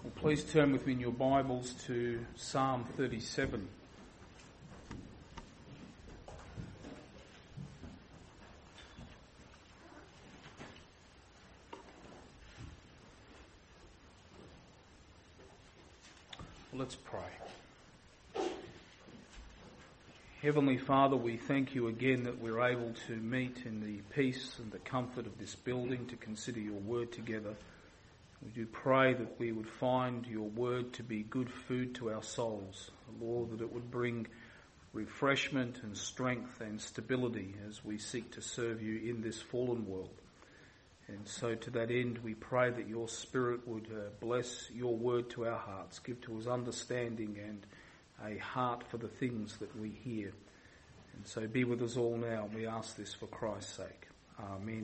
Well, please turn with me in your Bibles to Psalm 37. Let's pray. Heavenly Father, we thank you again that we're able to meet in the peace and the comfort of this building to consider your word together. We do pray that we would find your word to be good food to our souls. Lord, that it would bring refreshment and strength and stability as we seek to serve you in this fallen world. And so to that end, we pray that your Spirit would bless your word to our hearts, give to us understanding and a heart for the things that we hear. And so be with us all now, and we ask this for Christ's sake. Amen.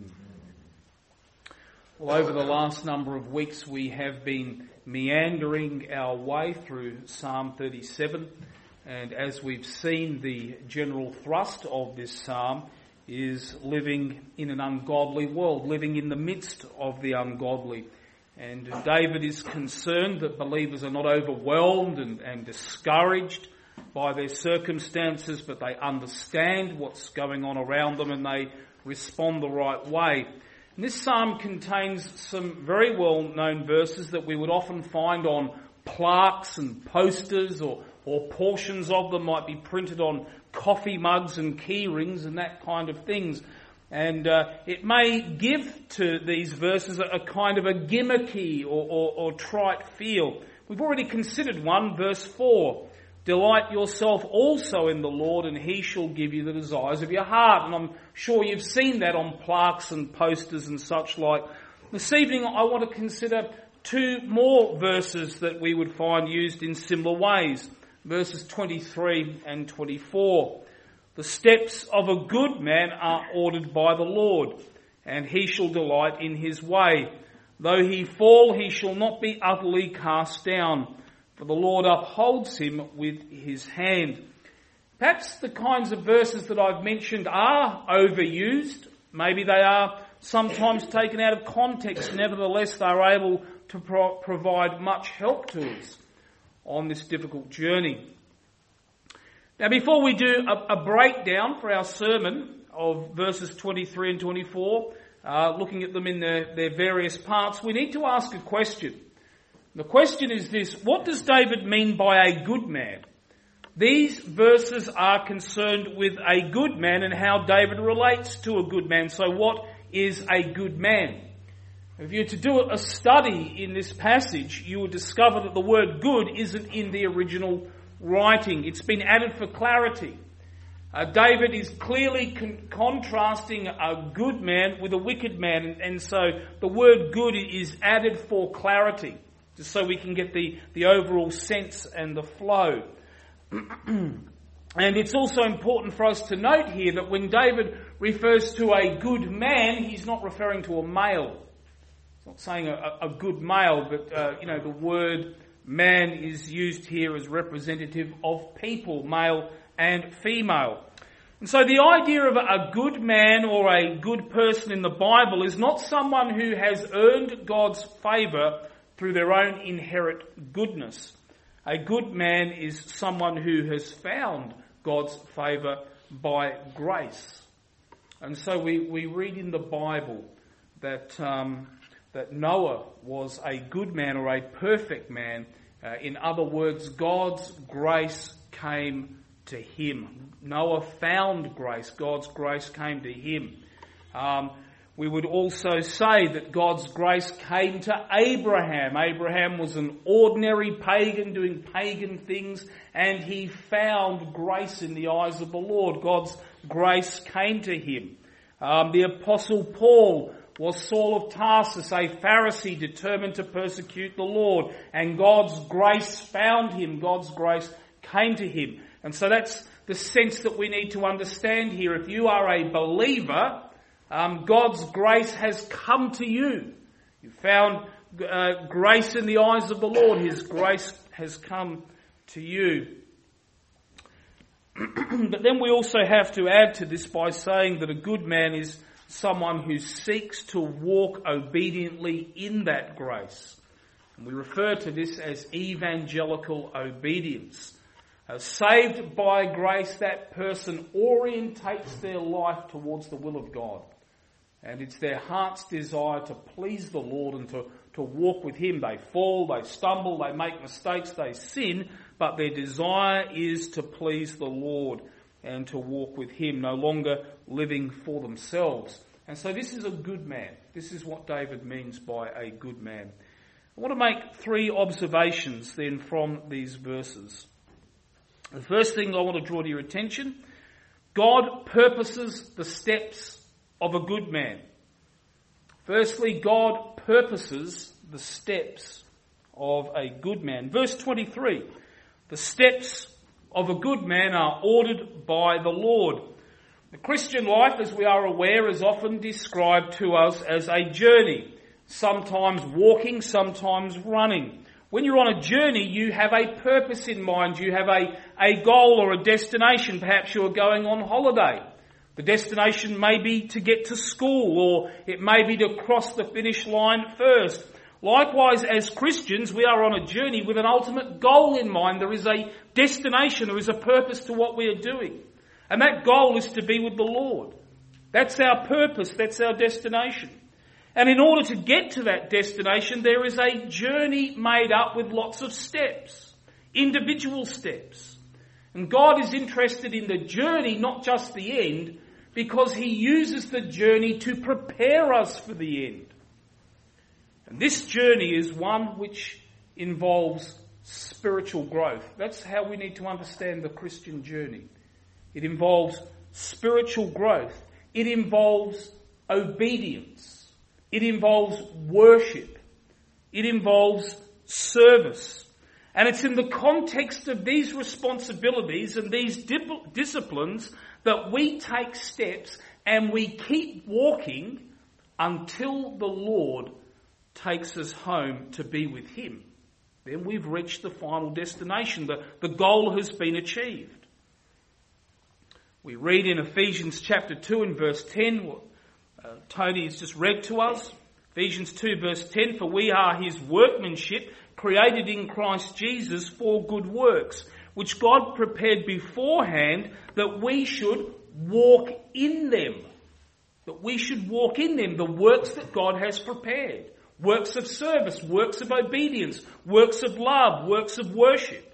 Well, over the last number of weeks, we have been meandering our way through Psalm 37. And as we've seen, the general thrust of this psalm is living in an ungodly world, living in the midst of the ungodly. And David is concerned that believers are not overwhelmed and discouraged by their circumstances, but they understand what's going on around them and they respond the right way. And this psalm contains some very well-known verses that we would often find on plaques and posters, or portions of them might be printed on coffee mugs and key rings and that kind of things. And it may give to these verses a kind of a gimmicky or trite feel. We've already considered one, verse 4. Delight yourself also in the Lord, and he shall give you the desires of your heart. And I'm sure you've seen that on plaques and posters and such like. This evening I want to consider two more verses that we would find used in similar ways. Verses 23 and 24. The steps of a good man are ordered by the Lord, and he shall delight in his way. Though he fall, he shall not be utterly cast down, for the Lord upholds him with his hand. Perhaps the kinds of verses that I've mentioned are overused. Maybe they are sometimes taken out of context. Nevertheless, they're able to provide much help to us on this difficult journey. Now, before we do a breakdown for our sermon of verses 23 and 24, looking at them in their various parts, we need to ask a question. The question is this: what does David mean by a good man? These verses are concerned with a good man and how David relates to a good man. So what is a good man? If you were to do a study in this passage, you would discover that the word good isn't in the original writing. It's been added for clarity. David is clearly contrasting a good man with a wicked man, and so the word good is added for clarity, just so we can get the overall sense and the flow. And it's also important for us to note here that when David refers to a good man, he's not referring to a male. He's not saying a good male, but the word man is used here as representative of people, male and female. And so the idea of a good man or a good person in the Bible is not someone who has earned God's favour through their own inherent goodness. A good man is someone who has found God's favour by grace. And so we read in the Bible that Noah was a good man or a perfect man. In other words, God's grace came to him. Noah found grace. God's grace came to him. We would also say that God's grace came to Abraham. Abraham was an ordinary pagan doing pagan things, and he found grace in the eyes of the Lord. God's grace came to him. The Apostle Paul was Saul of Tarsus, a Pharisee determined to persecute the Lord, and God's grace found him. God's grace came to him. And so that's the sense that we need to understand here. If you are a believer, God's grace has come to you. You found grace in the eyes of the Lord. His grace has come to you. But then we also have to add to this by saying that a good man is someone who seeks to walk obediently in that grace. And we refer to this as evangelical obedience. Saved by grace, that person orientates their life towards the will of God. And it's their heart's desire to please the Lord and to walk with Him. They fall, they stumble, they make mistakes, they sin, but their desire is to please the Lord and to walk with Him, no longer living for themselves. And so this is a good man. This is what David means by a good man. I want to make 3 observations then from these verses. The first thing I want to draw to your attention, God purposes the steps of a good man. Firstly, God purposes the steps of a good man. Verse 23, the steps of a good man are ordered by the Lord. The Christian life, as we are aware, is often described to us as a journey, sometimes walking, sometimes running. When you're on a journey, you have a purpose in mind. You have a goal or a destination. Perhaps you're going on holiday. The destination may be to get to school, or it may be to cross the finish line first. Likewise, as Christians, we are on a journey with an ultimate goal in mind. There is a destination, there is a purpose to what we are doing. And that goal is to be with the Lord. That's our purpose, that's our destination. And in order to get to that destination, there is a journey made up with lots of steps, individual steps. And God is interested in the journey, not just the end, because He uses the journey to prepare us for the end. And this journey is one which involves spiritual growth. That's how we need to understand the Christian journey. It involves spiritual growth. It involves obedience. It involves worship. It involves service. And it's in the context of these responsibilities and these disciplines that we take steps and we keep walking until the Lord takes us home to be with Him. Then we've reached the final destination. The goal has been achieved. We read in Ephesians chapter 2 and verse 10, what Tony has just read to us. Ephesians 2 verse 10, for we are His workmanship, created in Christ Jesus for good works, which God prepared beforehand that we should walk in them. That we should walk in them, the works that God has prepared. Works of service, works of obedience, works of love, works of worship.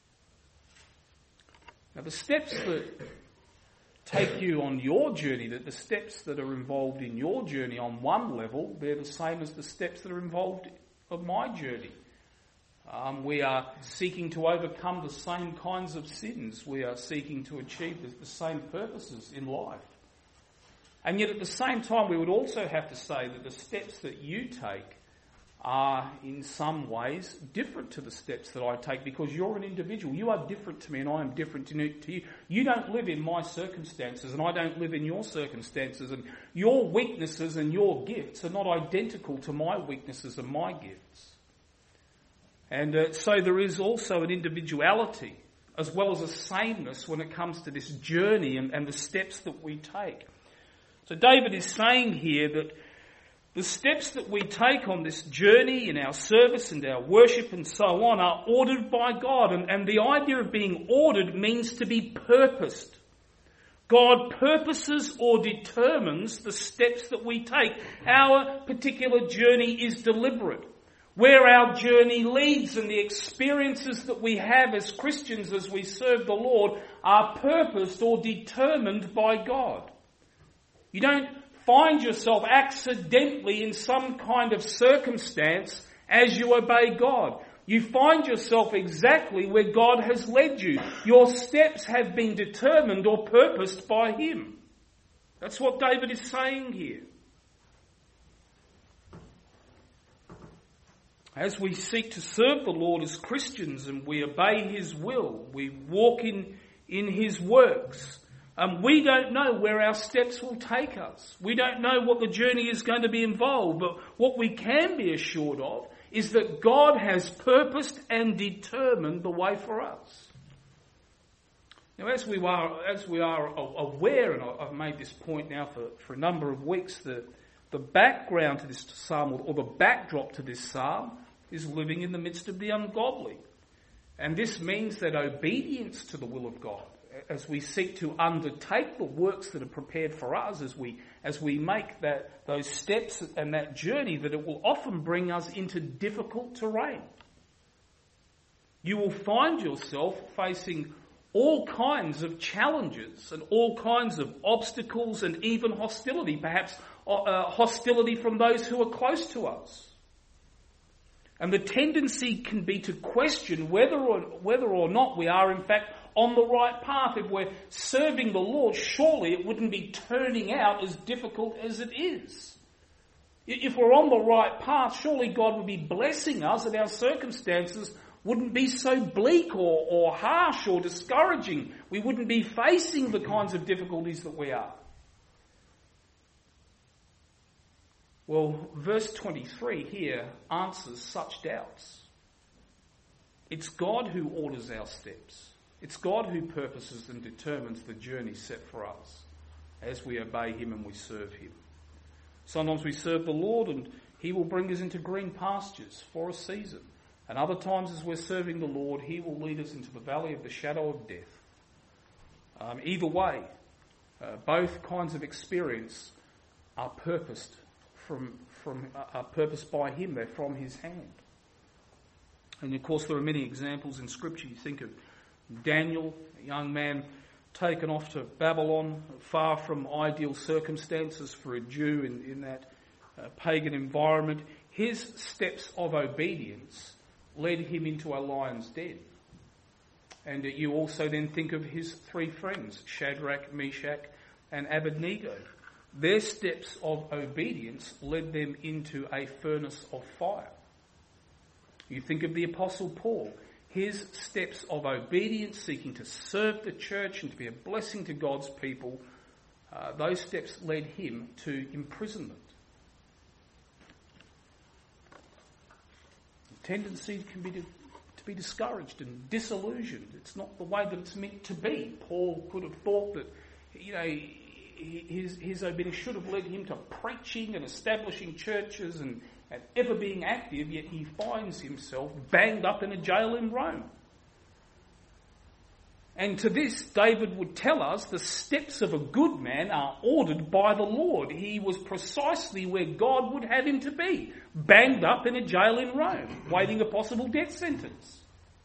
Now the steps that take you on your journey, that the steps that are involved in your journey on one level, they're the same as the steps that are involved of my journey. We are seeking to overcome the same kinds of sins. We are seeking to achieve the same purposes in life. And yet at the same time, we would also have to say that the steps that you take are in some ways different to the steps that I take, because you're an individual. You are different to me and I am different to you. You don't live in my circumstances and I don't live in your circumstances, and your weaknesses and your gifts are not identical to my weaknesses and my gifts. And so there is also an individuality as well as a sameness when it comes to this journey and the steps that we take. So David is saying here that the steps that we take on this journey in our service and our worship and so on are ordered by God. And the idea of being ordered means to be purposed. God purposes or determines the steps that we take. Our particular journey is deliberate. Where our journey leads and the experiences that we have as Christians as we serve the Lord are purposed or determined by God. You don't find yourself accidentally in some kind of circumstance as you obey God. You find yourself exactly where God has led you. Your steps have been determined or purposed by Him. That's what David is saying here. As we seek to serve the Lord as Christians and we obey His will, we walk in His works, we don't know where our steps will take us. We don't know what the journey is going to be involved, but what we can be assured of is that God has purposed and determined the way for us. Now, as we are aware, and I've made this point now for a number of weeks, the background to this psalm, or the backdrop to this psalm, is living in the midst of the ungodly. And this means that obedience to the will of God, as we seek to undertake the works that are prepared for us, as we make those steps and that journey, that it will often bring us into difficult terrain. You will find yourself facing all kinds of challenges and all kinds of obstacles and even hostility, perhaps hostility from those who are close to us. And the tendency can be to question whether or not we are in fact on the right path. If we're serving the Lord, surely it wouldn't be turning out as difficult as it is. If we're on the right path, surely God would be blessing us and our circumstances wouldn't be so bleak or harsh or discouraging. We wouldn't be facing the kinds of difficulties that we are. Well, verse 23 here answers such doubts. It's God who orders our steps. It's God who purposes and determines the journey set for us as we obey him and we serve him. Sometimes we serve the Lord and he will bring us into green pastures for a season. And other times as we're serving the Lord, he will lead us into the valley of the shadow of death. Either way, both kinds of experience are purposed purposed by him. They're from his hand. And of course there are many examples in Scripture. You think of Daniel, a young man taken off to Babylon, far from ideal circumstances for a Jew in that pagan environment. His steps of obedience led him into a lion's den. And you also then think of his three friends, Shadrach, Meshach and Abednego. Their steps of obedience led them into a furnace of fire. You think of the Apostle Paul. His steps of obedience, seeking to serve the church and to be a blessing to God's people, those steps led him to imprisonment. The tendency can be to be discouraged and disillusioned. It's not the way that it's meant to be. Paul could have thought that, his obedience should have led him to preaching and establishing churches and ever being active, yet he finds himself banged up in a jail in Rome. And to this, David would tell us the steps of a good man are ordered by the Lord. He was precisely where God would have him to be, banged up in a jail in Rome, waiting a possible death sentence.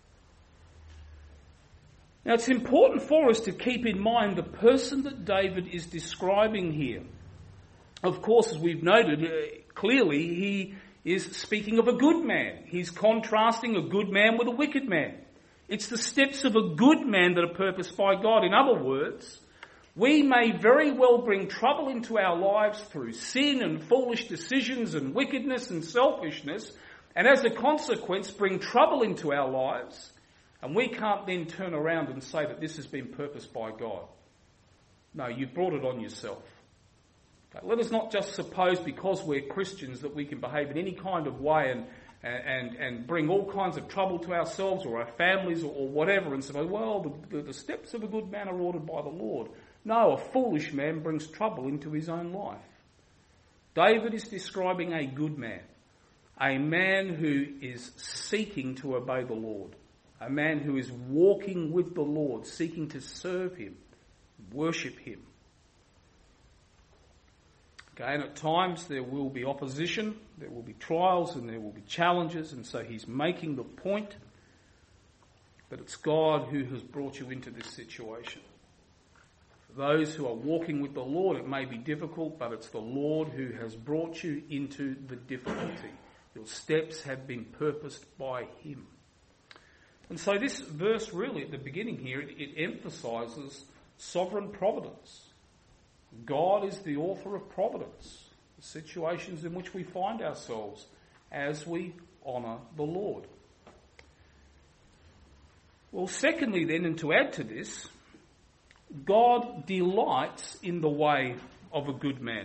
Now it's important for us to keep in mind the person that David is describing here. Of course, as we've noted, clearly he is speaking of a good man. He's contrasting a good man with a wicked man. It's the steps of a good man that are purposed by God. In other words, we may very well bring trouble into our lives through sin and foolish decisions and wickedness and selfishness, and as a consequence bring trouble into our lives, and we can't then turn around and say that this has been purposed by God. No, you've brought it on yourself. Okay, let us not just suppose because we're Christians that we can behave in any kind of way and bring all kinds of trouble to ourselves or our families or whatever and say, well, the steps of a good man are ordered by the Lord. No, a foolish man brings trouble into his own life. David is describing a good man, a man who is seeking to obey the Lord, a man who is walking with the Lord, seeking to serve him, worship him. Okay, and at times there will be opposition, there will be trials and there will be challenges, and so he's making the point that it's God who has brought you into this situation. For those who are walking with the Lord, it may be difficult, but it's the Lord who has brought you into the difficulty. Your steps have been purposed by him. And so this verse really at the beginning here, it emphasises sovereign providence. God is the author of providence, the situations in which we find ourselves as we honour the Lord. Well, secondly then, and to add to this, God delights in the way of a good man.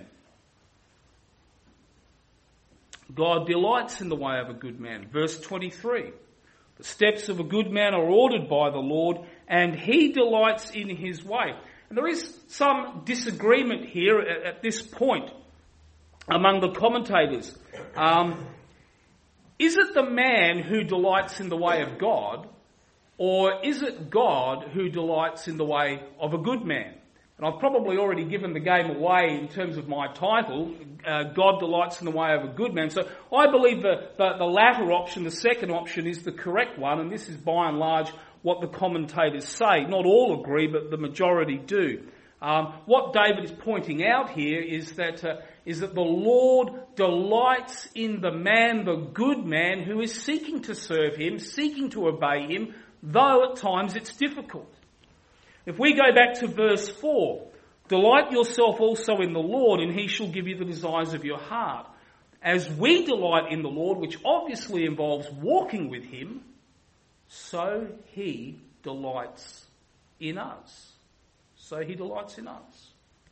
God delights in the way of a good man. Verse 23, the steps of a good man are ordered by the Lord, and he delights in his way. And there is some disagreement here at this point among the commentators. Is it the man who delights in the way of God, or is it God who delights in the way of a good man? And I've probably already given the game away in terms of my title, God delights in the way of a good man. So I believe the latter option, the second option, is the correct one, and this is by and large what the commentators say. Not all agree, but the majority do. What David is pointing out here is that the Lord delights in the man, the good man, who is seeking to serve him, seeking to obey him, though at times it's difficult. If we go back to verse 4, delight yourself also in the Lord, and he shall give you the desires of your heart. As we delight in the Lord, which obviously involves walking with him, so he delights in us. So he delights in us.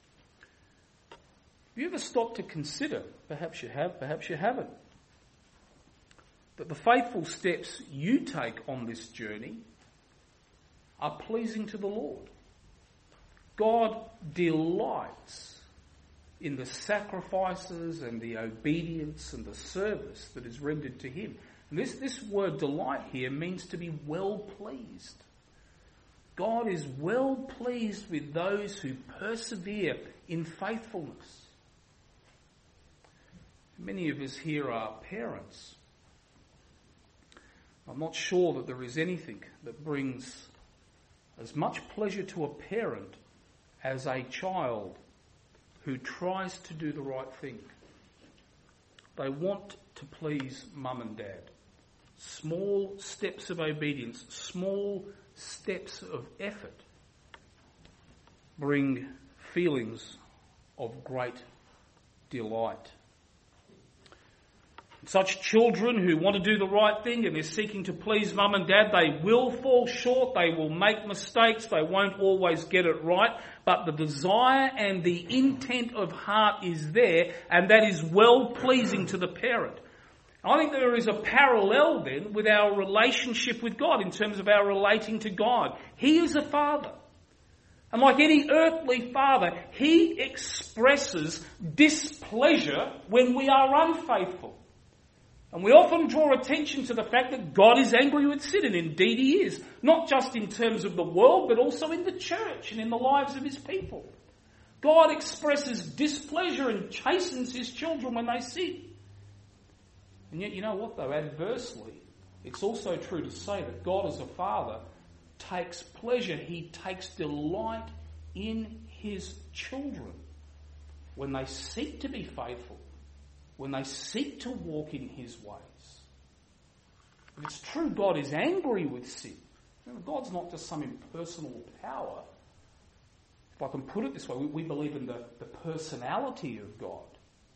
Have you ever stopped to consider, perhaps you have, perhaps you haven't, that the faithful steps you take on this journey are pleasing to the Lord? God delights in the sacrifices and the obedience and the service that is rendered to him. And this word delight here means to be well pleased. God is well pleased with those who persevere in faithfulness. Many of us here are parents. I'm not sure that there is anything that brings as much pleasure to a parent as a child who tries to do the right thing. They want to please mum and dad. Small steps of obedience, small steps of effort bring feelings of great delight. Such children who want to do the right thing and they're seeking to please mum and dad, they will fall short, they will make mistakes, they won't always get it right, but the desire and the intent of heart is there, and that is well pleasing to the parent. I think there is a parallel then with our relationship with God in terms of our relating to God. He is a father. And like any earthly father, he expresses displeasure when we are unfaithful. And we often draw attention to the fact that God is angry with sin, and indeed he is. Not just in terms of the world, but also in the church and in the lives of his people. God expresses displeasure and chastens his children when they sin. And yet, you know what though, adversely, it's also true to say that God as a father takes pleasure, he takes delight in his children when they seek to be faithful, when they seek to walk in his ways. But it's true God is angry with sin. God's not just some impersonal power. If I can put it this way, we believe in the personality of God.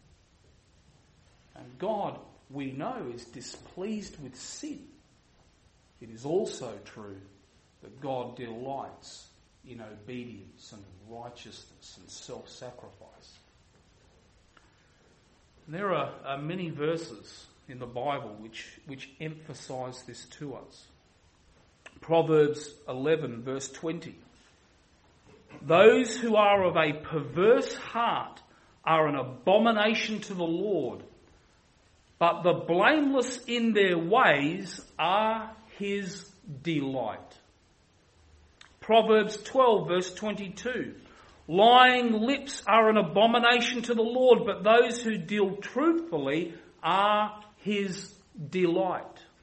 And God, we know, is displeased with sin. It is also true that God delights in obedience and righteousness and self-sacrifice. And there are many verses in the Bible which emphasise this to us. Proverbs 11 verse 20. Those who are of a perverse heart are an abomination to the Lord, but the blameless in their ways are his delight. Proverbs 12 verse 22. Lying lips are an abomination to the Lord, but those who deal truthfully are his delight.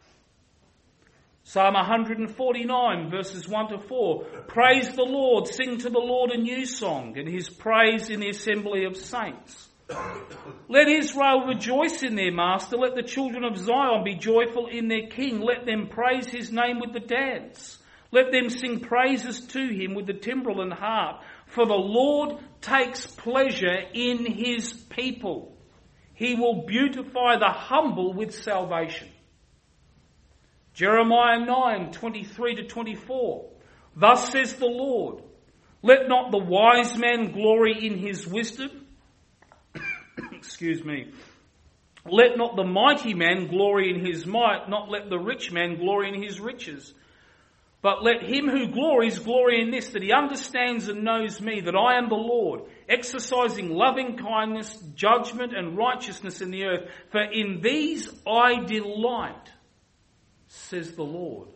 Psalm 149 verses 1 to 4. Praise the Lord, sing to the Lord a new song, and his praise in the assembly of saints. Let Israel rejoice in their master, let the children of Zion be joyful in their king, let them praise his name with the dance. Let them sing praises to him with the timbrel and harp. For the Lord takes pleasure in his people. He will beautify the humble with salvation. Jeremiah 9, 23 to 24. Thus says the Lord, let not the wise man glory in his wisdom. Excuse me. Let not the mighty man glory in his might, not let the rich man glory in his riches. But let him who glories glory in this, that he understands and knows me, that I am the Lord, exercising loving kindness, judgment and righteousness in the earth. For in these I delight, says the Lord.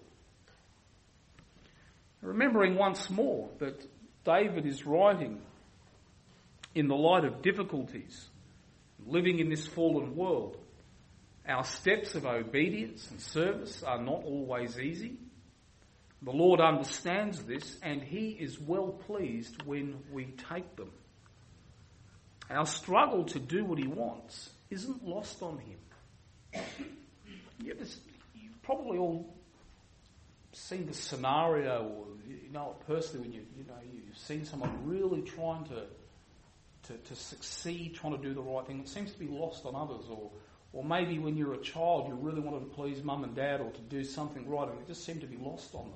Remembering once more that David is writing in the light of difficulties, living in this fallen world. Our steps of obedience and service are not always easy. The Lord understands this, and he is well pleased when we take them. Our struggle to do what he wants isn't lost on him. You've probably all seen the scenario, or you know it personally when you've seen someone really trying to succeed, trying to do the right thing. It seems to be lost on others, or maybe when you're a child you really wanted to please mum and dad or to do something right, and it just seemed to be lost on them.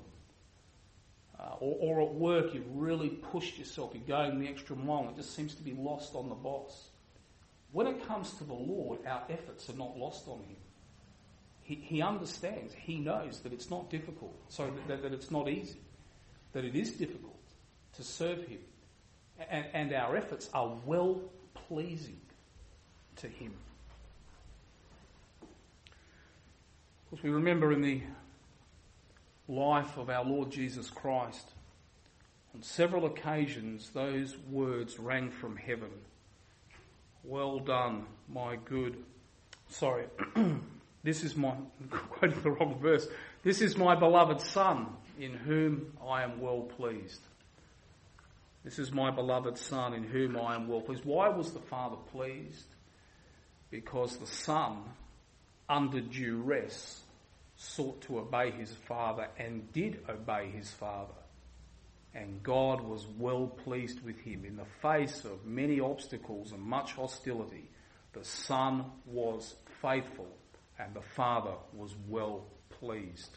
Or at work you've really pushed yourself, you're going the extra mile, and it just seems to be lost on the boss. When it comes to the Lord, our efforts are not lost on him. He understands, he knows that it's not difficult, so that it's not easy, that it is difficult to serve him. And our efforts are well pleasing to him. Of course, we remember in the life of our Lord Jesus Christ, on several occasions those words rang from heaven. Well done, my good... Sorry, I'm quoting the wrong verse. This is my beloved Son, in whom I am well pleased. This is my beloved Son, in whom I am well pleased. Why was the Father pleased? Because the Son, under duress, sought to obey his Father and did obey his Father. And God was well pleased with him. In the face of many obstacles and much hostility, the Son was faithful and the Father was well pleased.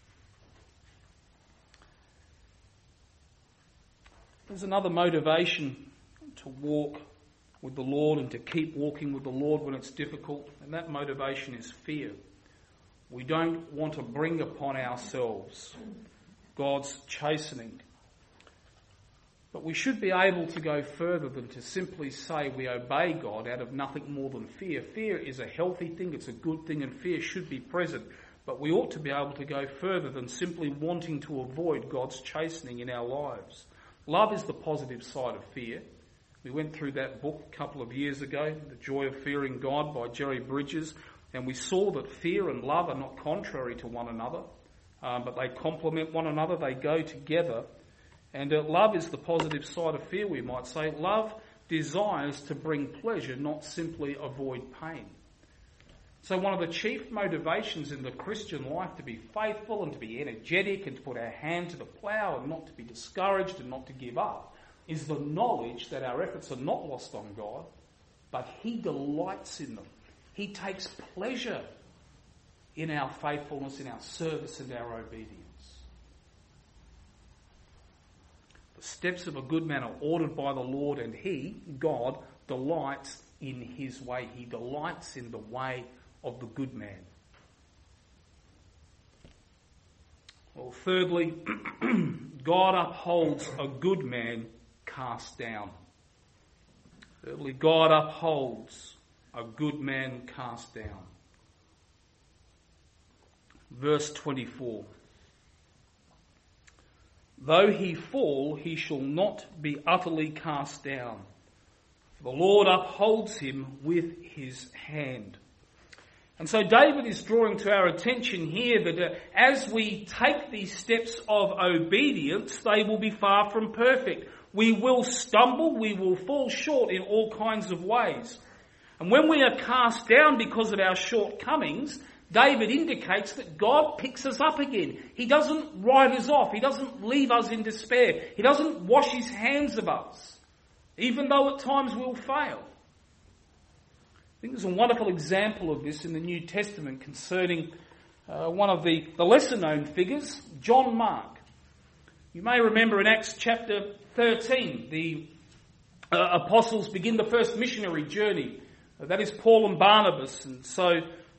There's another motivation to walk with the Lord and to keep walking with the Lord when it's difficult, and that motivation is fear. We don't want to bring upon ourselves God's chastening. But we should be able to go further than to simply say we obey God out of nothing more than fear. Fear is a healthy thing, it's a good thing, and fear should be present. But we ought to be able to go further than simply wanting to avoid God's chastening in our lives. Love is the positive side of fear. We went through that book a couple of years ago, The Joy of Fearing God by Jerry Bridges, and we saw that fear and love are not contrary to one another, but they complement one another, they go together. And love is the positive side of fear, we might say. Love desires to bring pleasure, not simply avoid pain. So one of the chief motivations in the Christian life to be faithful and to be energetic and to put our hand to the plough and not to be discouraged and not to give up is the knowledge that our efforts are not lost on God, but he delights in them. He takes pleasure in our faithfulness, in our service and our obedience. The steps of a good man are ordered by the Lord, and he, God, delights in his way. He delights in the way of the good man. Well, thirdly, God upholds a good man cast down. Thirdly, God upholds a good man cast down. Verse 24. Though he fall, he shall not be utterly cast down. For the Lord upholds him with his hand. And so David is drawing to our attention here that as we take these steps of obedience, they will be far from perfect. We will stumble, we will fall short in all kinds of ways. And when we are cast down because of our shortcomings, David indicates that God picks us up again. He doesn't write us off. He doesn't leave us in despair. He doesn't wash his hands of us, even though at times we'll fail. I think there's a wonderful example of this in the New Testament concerning one of the lesser-known figures, John Mark. You may remember in Acts chapter 13, the apostles begin the first missionary journey. That is Paul and Barnabas. And so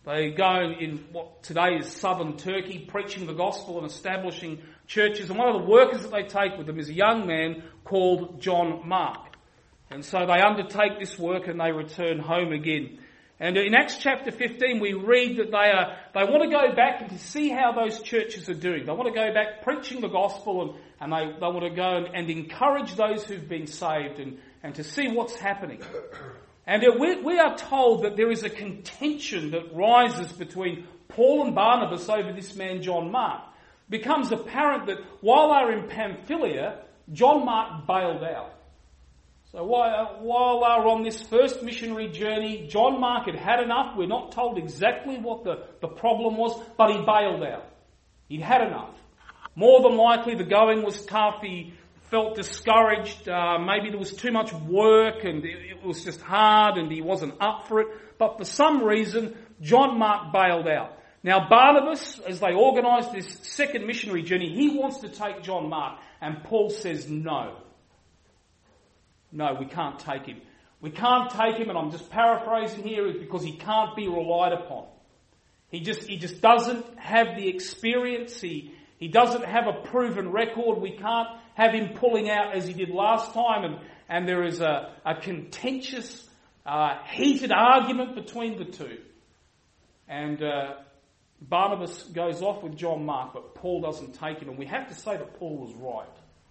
They go in what today is southern Turkey, preaching the gospel and establishing churches. And one of the workers that they take with them is a young man called John Mark. And so they undertake this work and they return home again. And in Acts chapter 15 we read that they want to go back and to see how those churches are doing. They want to go back preaching the gospel and they want to go and encourage those who've been saved and to see what's happening. And we are told that there is a contention that rises between Paul and Barnabas over this man John Mark. It becomes apparent that while they were in Pamphylia, John Mark bailed out. So while they were on this first missionary journey, John Mark had had enough. We're not told exactly what the problem was, but he bailed out. He'd had enough. More than likely the going was tough. He felt discouraged. Maybe there was too much work and it was just hard and he wasn't up for it. But for some reason, John Mark bailed out. Now Barnabas, as they organise this second missionary journey, he wants to take John Mark. And Paul says no. No, we can't take him. We can't take him, and I'm just paraphrasing here, is because he can't be relied upon. He just doesn't have the experience. He doesn't have a proven record. We can't have him pulling out as he did last time. And there is a contentious, heated argument between the two. And Barnabas goes off with John Mark, but Paul doesn't take him. And we have to say that Paul was right.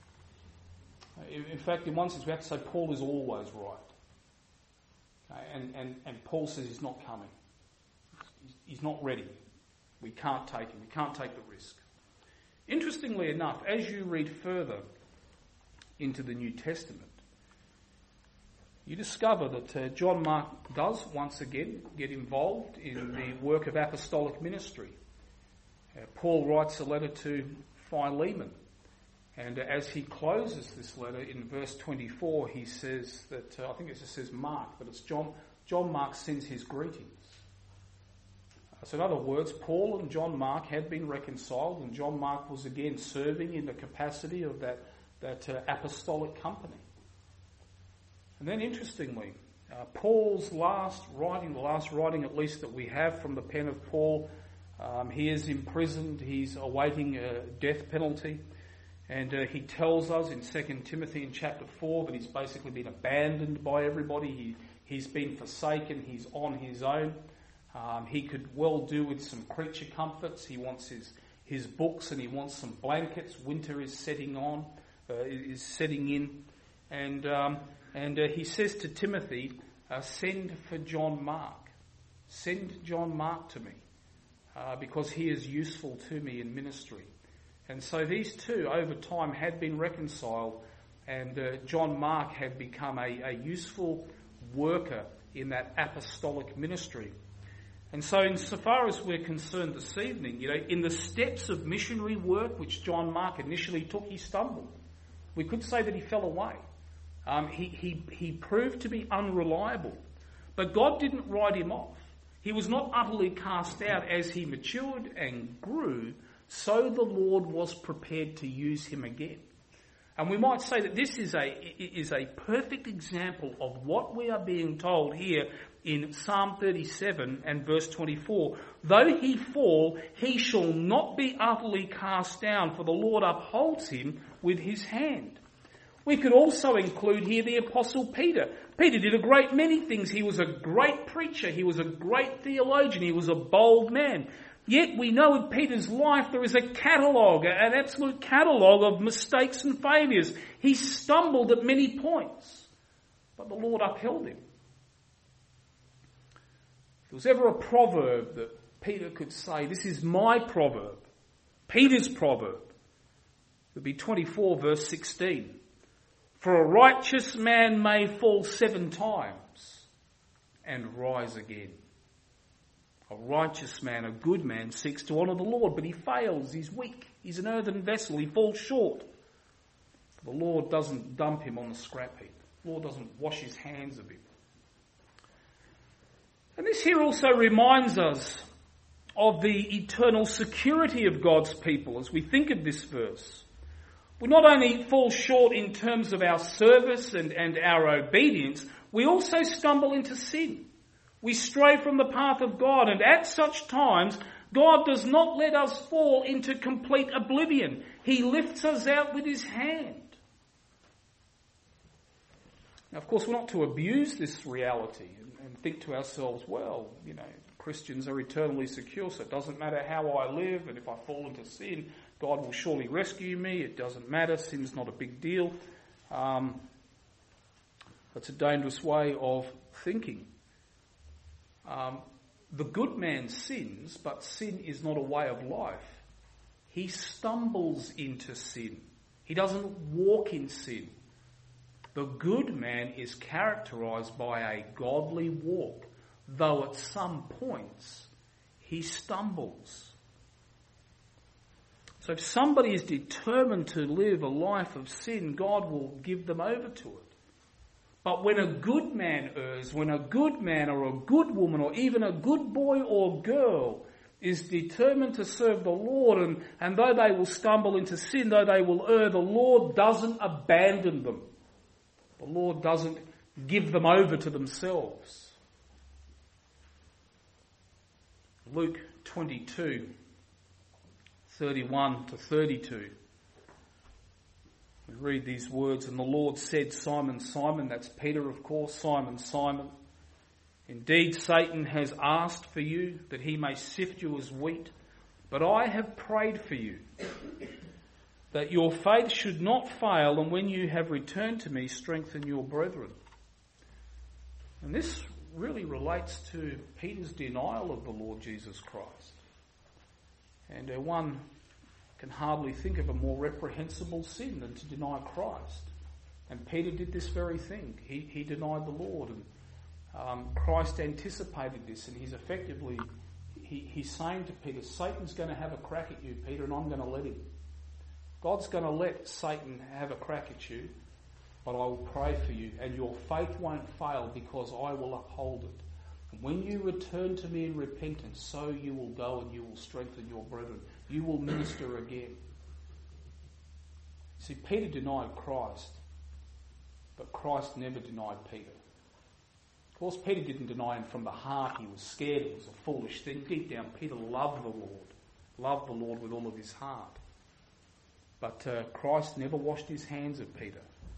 In fact, in one sense, we have to say Paul is always right. Okay? And Paul says he's not coming. He's not ready. We can't take him. We can't take the risk. Interestingly enough, as you read further into the New Testament, you discover that John Mark does once again get involved in the work of apostolic ministry. Paul writes a letter to Philemon. And as he closes this letter in verse 24, he says that, I think it just says Mark, but it's John Mark sends his greetings. So in other words, Paul and John Mark had been reconciled, and John Mark was again serving in the capacity of that apostolic company. And then interestingly, Paul's last writing at least that we have from the pen of Paul, he is imprisoned, he's awaiting a death penalty. And he tells us in 2 Timothy in chapter 4 that he's basically been abandoned by everybody. He's been forsaken. He's on his own. He could well do with some creature comforts. He wants his books and he wants some blankets. Winter is setting in. And he says to Timothy, send for John Mark. Send John Mark to me because he is useful to me in ministry. And so these two, over time, had been reconciled, and John Mark had become a useful worker in that apostolic ministry. And so insofar as we're concerned this evening, in the steps of missionary work which John Mark initially took, he stumbled. We could say that he fell away. He proved to be unreliable. But God didn't write him off. He was not utterly cast out. As he matured and grew, so the Lord was prepared to use him again. And we might say that this is a perfect example of what we are being told here in Psalm 37 and verse 24. Though he fall, he shall not be utterly cast down, for the Lord upholds him with his hand. We could also include here the Apostle Peter. Peter did a great many things. He was a great preacher. He was a great theologian. He was a bold man. Yet we know in Peter's life there is a catalogue, an absolute catalogue of mistakes and failures. He stumbled at many points, but the Lord upheld him. If there was ever a proverb that Peter could say, this is my proverb, Peter's proverb, it would be 24 verse 16. For a righteous man may fall 7 times and rise again. A righteous man, a good man, seeks to honour the Lord, but he fails, he's weak, he's an earthen vessel, he falls short. The Lord doesn't dump him on the scrap heap. The Lord doesn't wash his hands of him. And this here also reminds us of the eternal security of God's people as we think of this verse. We not only fall short in terms of our service and our obedience, we also stumble into sin. We stray from the path of God, and at such times, God does not let us fall into complete oblivion. He lifts us out with his hand. Now, of course, we're not to abuse this reality and think to ourselves, well, Christians are eternally secure, so it doesn't matter how I live, and if I fall into sin, God will surely rescue me. It doesn't matter. Sin's not a big deal. That's a dangerous way of thinking. The good man sins, but sin is not a way of life. He stumbles into sin. He doesn't walk in sin. The good man is characterised by a godly walk, though at some points he stumbles. So if somebody is determined to live a life of sin, God will give them over to it. But when a good man errs, when a good man or a good woman or even a good boy or girl is determined to serve the Lord, and though they will stumble into sin, though they will err, the Lord doesn't abandon them. The Lord doesn't give them over to themselves. Luke 22, 31 to 32. We read these words, and the Lord said, Simon, Simon, that's Peter of course, Simon, Simon, indeed Satan has asked for you that he may sift you as wheat, but I have prayed for you, that your faith should not fail, and when you have returned to me, strengthen your brethren. And this really relates to Peter's denial of the Lord Jesus Christ. And one can hardly think of a more reprehensible sin than to deny Christ. And Peter did this very thing. He denied the Lord, and Christ anticipated this, and he's saying to Peter, Satan's going to have a crack at you, Peter, and I'm going to let him. God's going to let Satan have a crack at you, but I will pray for you, and your faith won't fail because I will uphold it. And when you return to me in repentance, so you will go and you will strengthen your brethren. You will minister again. See, Peter denied Christ, but Christ never denied Peter. Of course, Peter didn't deny him from the heart. He was scared. It was a foolish thing. Deep down, Peter loved the Lord with all of his heart. But Christ never washed his hands of Peter.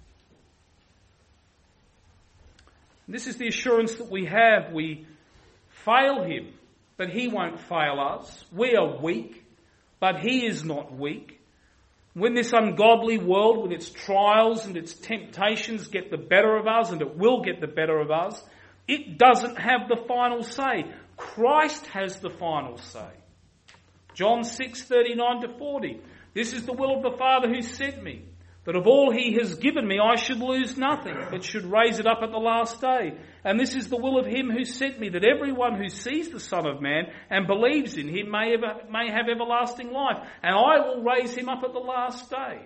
And this is the assurance that we have. We fail him, but he won't fail us. We are weak, but he is not weak. When this ungodly world with its trials and its temptations get the better of us, and it will get the better of us, it doesn't have the final say. Christ has the final say. John 6:39 to 40. This is the will of the Father who sent me, that of all he has given me I should lose nothing, but should raise it up at the last day. And this is the will of him who sent me, that everyone who sees the Son of Man and believes in him may have everlasting life, and I will raise him up at the last day.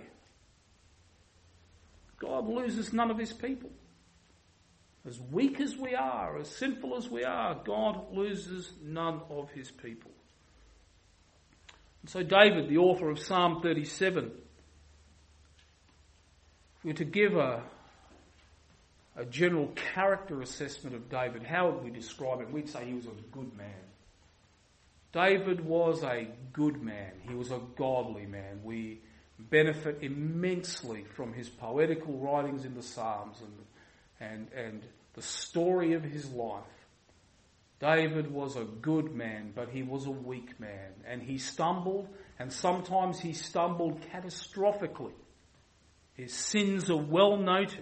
God loses none of his people. As weak as we are, as sinful as we are, God loses none of his people. And so David, the author of Psalm 37, if we were to give a general character assessment of David, how would we describe him? We'd say he was a good man. David was a good man. He was a godly man. We benefit immensely from his poetical writings in the Psalms and the story of his life. David was a good man, but he was a weak man. And he stumbled, and sometimes he stumbled catastrophically. His sins are well noted.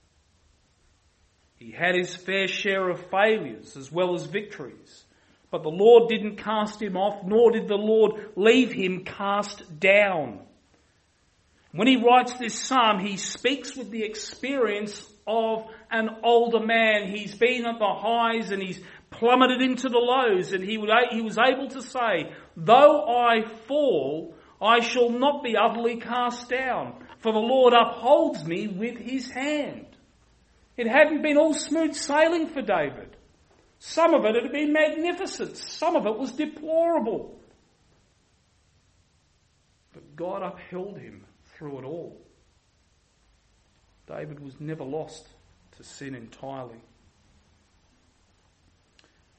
He had his fair share of failures as well as victories. But the Lord didn't cast him off, nor did the Lord leave him cast down. When he writes this psalm, he speaks with the experience of an older man. He's been at the highs and he's plummeted into the lows, and he was able to say, though I fall, I shall not be utterly cast down, for the Lord upholds me with his hand. It hadn't been all smooth sailing for David. Some of it had been magnificent. Some of it was deplorable. But God upheld him through it all. David was never lost to sin entirely.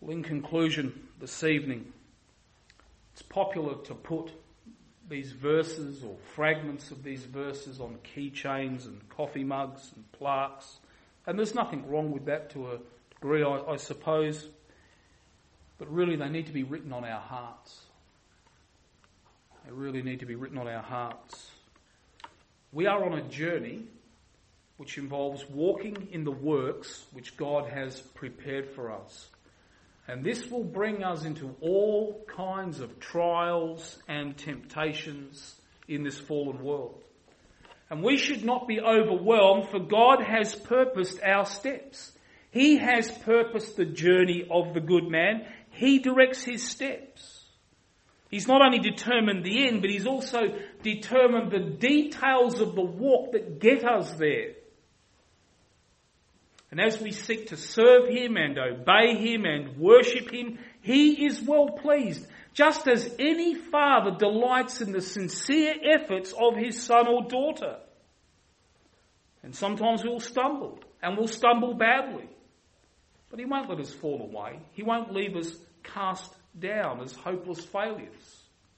Well, in conclusion this evening, it's popular to put these verses or fragments of these verses on keychains and coffee mugs and plaques. And there's nothing wrong with that to a degree, I suppose. But really they need to be written on our hearts. They really need to be written on our hearts. We are on a journey which involves walking in the works which God has prepared for us. And this will bring us into all kinds of trials and temptations in this fallen world. And we should not be overwhelmed, for God has purposed our steps. He has purposed the journey of the good man. He directs his steps. He's not only determined the end, but he's also determined the details of the walk that get us there. And as we seek to serve him and obey him and worship him, he is well pleased, just as any father delights in the sincere efforts of his son or daughter. And sometimes we'll stumble, and we'll stumble badly. But he won't let us fall away. He won't leave us cast down as hopeless failures.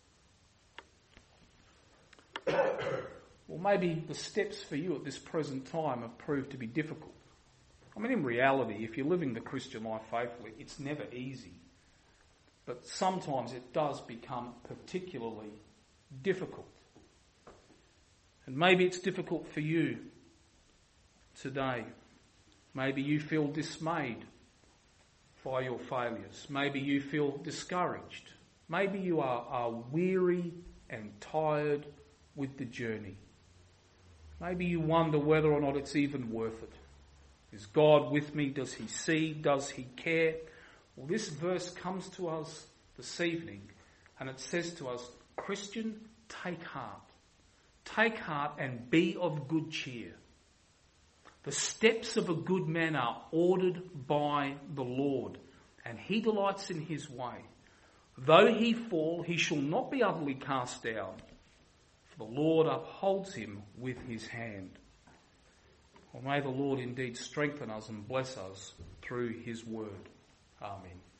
Well, maybe the steps for you at this present time have proved to be difficult. I mean, in reality, if you're living the Christian life faithfully, it's never easy. But sometimes it does become particularly difficult. And maybe it's difficult for you today. Maybe you feel dismayed by your failures. Maybe you feel discouraged. Maybe you are weary and tired with the journey. Maybe you wonder whether or not it's even worth it. Is God with me? Does he see? Does he care? Well, this verse comes to us this evening and it says to us, Christian, take heart. Take heart and be of good cheer. The steps of a good man are ordered by the Lord, and he delights in his way. Though he fall, he shall not be utterly cast down, for the Lord upholds him with his hand. Well, may the Lord indeed strengthen us and bless us through his word. Amen.